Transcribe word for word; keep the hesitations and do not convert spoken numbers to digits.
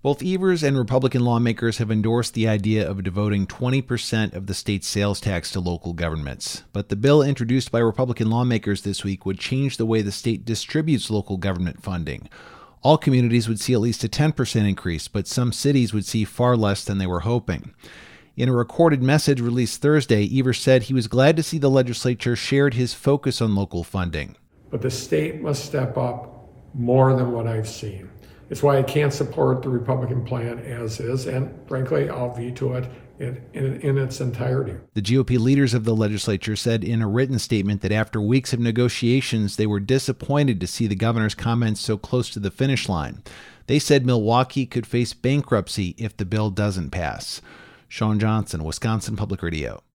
Both Evers and Republican lawmakers have endorsed the idea of devoting twenty percent of the state's sales tax to local governments. But the bill introduced by Republican lawmakers this week would change the way the state distributes local government funding. All communities would see at least a ten percent increase, but some cities would see far less than they were hoping. In a recorded message released Thursday, Evers said he was glad to see the legislature shared his focus on local funding. But the state must step up more than what I've seen. It's why I can't support the Republican plan as is, and frankly, I'll veto it in, in, in its entirety. The G O P leaders of the legislature said in a written statement that after weeks of negotiations, they were disappointed to see the governor's comments so close to the finish line. They said Milwaukee could face bankruptcy if the bill doesn't pass. Sean Johnson, Wisconsin Public Radio.